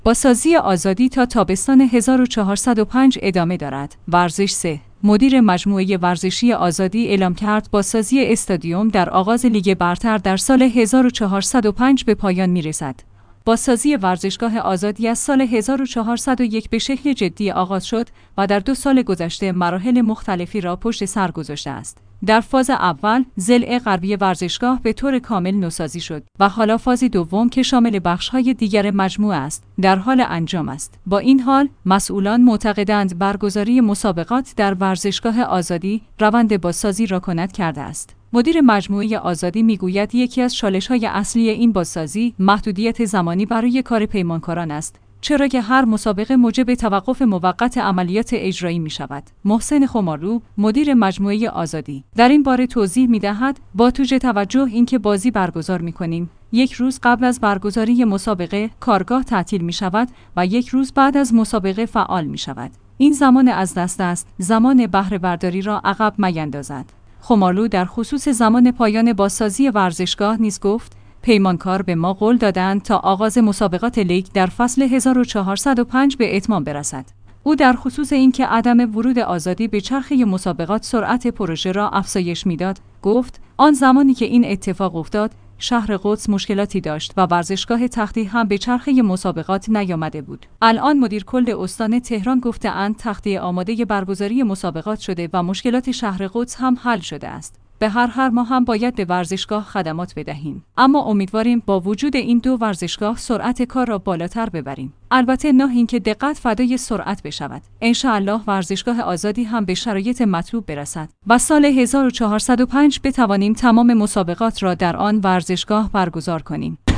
بازسازی آزادی تا تابستان 1405 ادامه دارد. ورزش 3. مدیر مجموعه ورزشی آزادی اعلام کرد بازسازی استادیوم در آغاز لیگ برتر در سال 1405 به پایان می‌رسد. بازسازی ورزشگاه آزادی از سال 1401 به شکل جدی آغاز شد و در 2 سال گذشته مراحل مختلفی را پشت سر گذاشته است. در فاز اول، ضلع غربی ورزشگاه به طور کامل نوسازی شد و حالا فاز دوم که شامل بخش‌های دیگر مجموعه است، در حال انجام است. با این حال، مسئولان معتقدند برگزاری مسابقات در ورزشگاه آزادی روند بازسازی را کند کرده است. مدیر مجموعه آزادی میگوید یکی از چالش‌های اصلی این بازسازی محدودیت زمانی برای کار پیمانکاران است، چرا که هر مسابقه موجب توقف موقت عملیات اجرایی می‌شود. محسن خمارلو، مدیر مجموعه آزادی، در این باره توضیح می‌دهد با توجه اینکه بازی برگزار می‌کنیم، 1 روز قبل از برگزاری مسابقه کارگاه تعطیل می‌شود و 1 روز بعد از مسابقه فعال می‌شود. این زمان از دست است، زمان بهره برداری را عقب میندازد. خمارلو در خصوص زمان پایان بازسازی ورزشگاه نیز گفت: پیمانکار به ما قول دادند تا آغاز مسابقات لیگ در فصل 1405 به اتمام برسد. او در خصوص اینکه عدم ورود آزادی به چرخه مسابقات سرعت پروژه را افزایش میداد، گفت: آن زمانی که این اتفاق افتاد، شهر قدس مشکلاتی داشت و ورزشگاه تختی هم به چرخه مسابقات نیامده بود. الان مدیر کل استان تهران گفته‌اند تختی آماده برگزاری مسابقات شده و مشکلات شهر قدس هم حل شده است. به هر حال ما هم باید به ورزشگاه خدمات بدهیم، اما امیدواریم با وجود این 2 ورزشگاه سرعت کار را بالاتر ببریم. البته نه اینکه دقت فدای سرعت بشود. ان شاءالله ورزشگاه آزادی هم به شرایط مطلوب برسد و سال 1405 بتوانیم تمام مسابقات را در آن ورزشگاه برگزار کنیم.